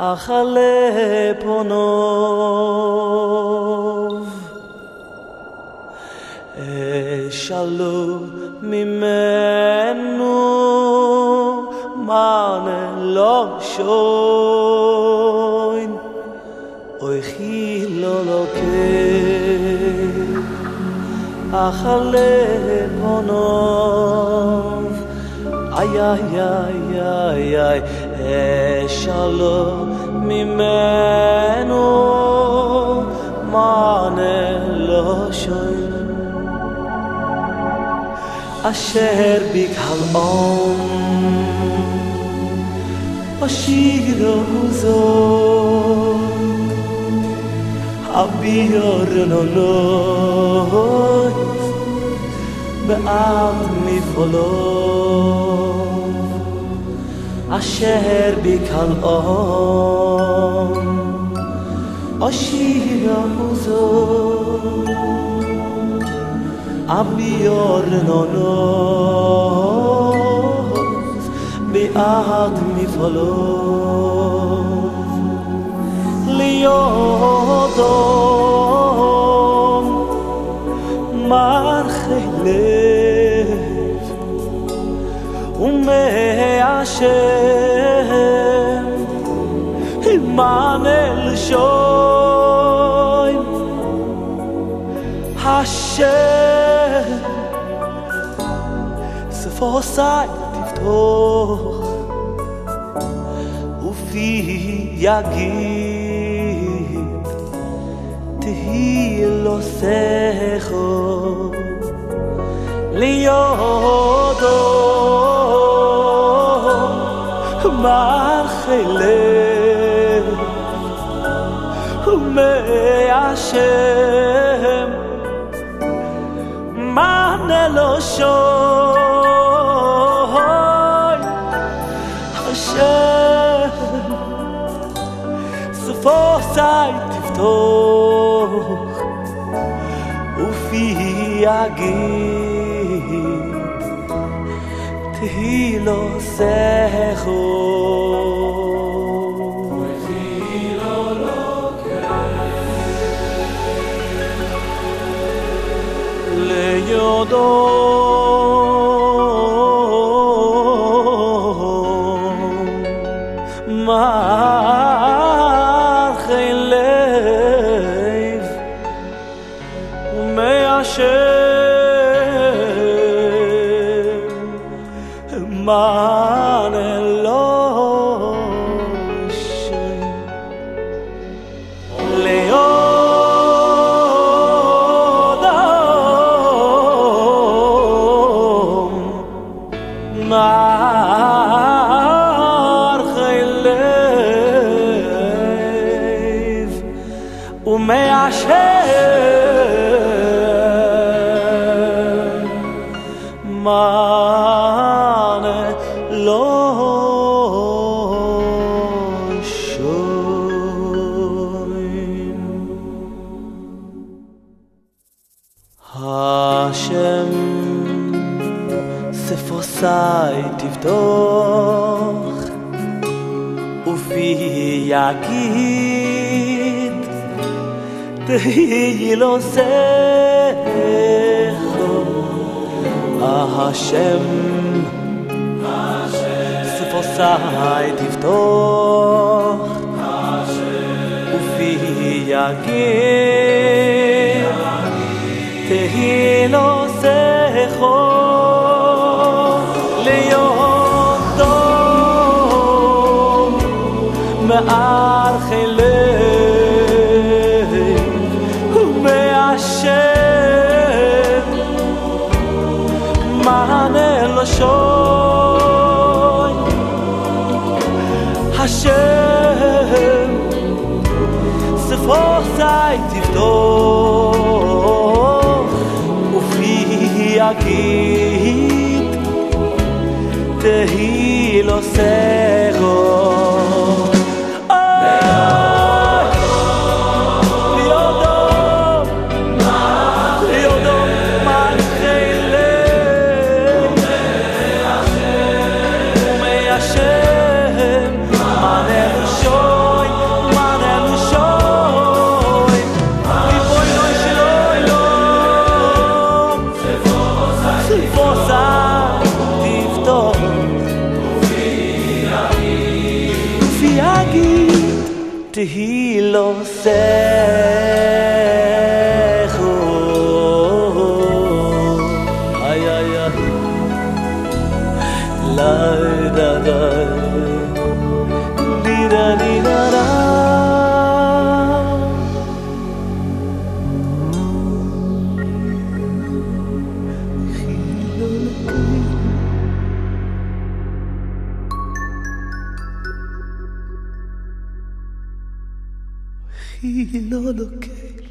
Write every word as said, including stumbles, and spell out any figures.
אחלה פונוב אשאלו ממנו מענה לא שוין אוי חילו לוקה אחלה פונוב איי איי איי איי איי אשאלו ממנו מענה לא שוין אשר בקהלאום אשירו זו אביורנונות בעד מפעולו אשר בקהלאום אשירו זו אביורנונות בעד מפעולו ליודום מרחי לב ומהשם עמנאל שוין השם ספוסי תפתוח ופי יגיד תהי לו סכו ליודו מרחי לב ומהשם מענה לו שוין השם ספוסי תפתוח ופי יגיד תהי לו סכו ליודום מרחי לב ומהשם מענה לו שוין מרחי לב ומהשם מענה לו שוין השם ספוסי תפתוח ופי יגיד תהי לו סכו השם ספוסי תפתוח ופי יגיד תהי לו סכו ליודום מרחי לב ומהשם מענה לו שוין השם ספוסי תפתוח ופי יגיד תהי לו סכו Hashem, Manel Shoy. hilo sejo. Ay, ay, ay. La da da. Di da di da da. Hilo lo que